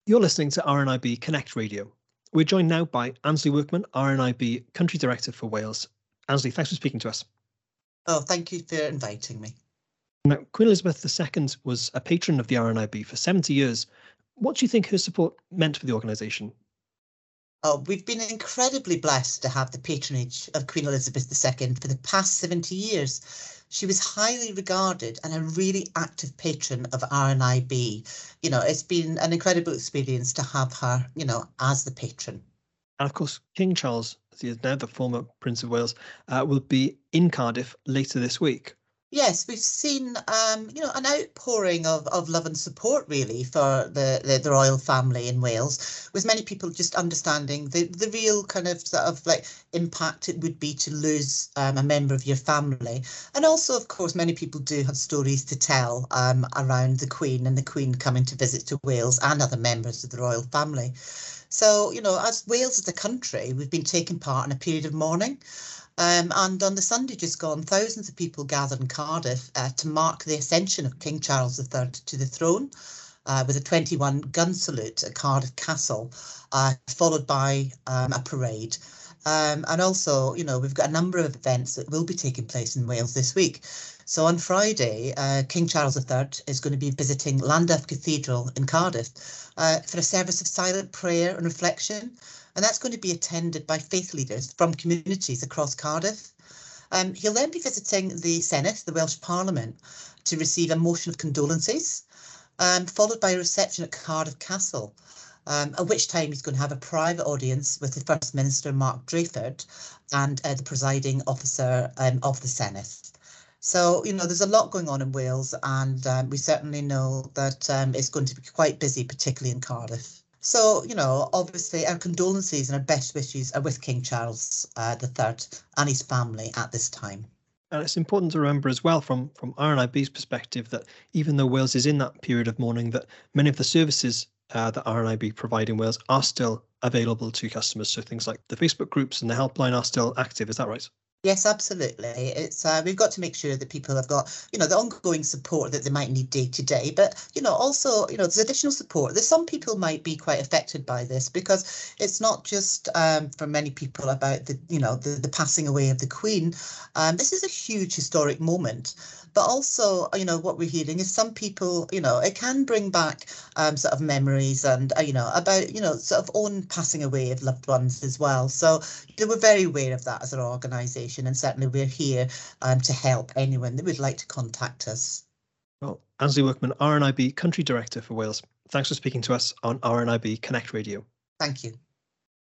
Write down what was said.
You're listening to RNIB Connect Radio. We're joined now by Ansley Workman, RNIB Country Director for Wales. Ansley, thanks for speaking to us. Oh, thank you for inviting me. Now, Queen Elizabeth II was a patron of the RNIB for 70 years. What do you think her support meant for the organisation? Oh, we've been incredibly blessed to have the patronage of Queen Elizabeth II for the past 70 years. She was highly regarded and a really active patron of RNIB. It's been an incredible experience to have her, as the patron. And of course, King Charles, as he is now the former Prince of Wales, will be in Cardiff later this week. Yes, we've seen, an outpouring of love and support, really, for the royal family in Wales, with many people just understanding the real kind of sort of like impact it would be to lose a member of your family. And also, of course, many people do have stories to tell around the Queen and the Queen coming to visit to Wales and other members of the royal family. So, as Wales as a country, we've been taking part in a period of mourning. And on the Sunday just gone, thousands of people gathered in Cardiff to mark the ascension of King Charles III to the throne with a 21-gun salute at Cardiff Castle, followed by a parade. And also, we've got a number of events that will be taking place in Wales this week. So on Friday, King Charles III is going to be visiting Llandaff Cathedral in Cardiff for a service of silent prayer and reflection. And that's going to be attended by faith leaders from communities across Cardiff. He'll then be visiting the Senedd, the Welsh Parliament, to receive a motion of condolences, followed by a reception at Cardiff Castle, at which time he's going to have a private audience with the First Minister, Mark Drakeford, and the presiding officer of the Senedd. So, there's a lot going on in Wales, and we certainly know that it's going to be quite busy, particularly in Cardiff. So, obviously our condolences and our best wishes are with King Charles III and his family at this time. And it's important to remember as well from RNIB's perspective that even though Wales is in that period of mourning, that many of the services that RNIB provide in Wales are still available to customers. So things like the Facebook groups and the helpline are still active. Is that right? Yes, absolutely. It's we've got to make sure that people have got, the ongoing support that they might need day to day. But, also, there's additional support. There's some people might be quite affected by this because it's not just for many people about the passing away of the Queen. This is a huge historic moment. But also, what we're hearing is some people, it can bring back sort of memories and, about, sort of own passing away of loved ones as well. So we're very aware of that as an organisation, and certainly we're here to help anyone that would like to contact us. Well, Ansley Workman, RNIB Country Director for Wales. Thanks for speaking to us on RNIB Connect Radio. Thank you.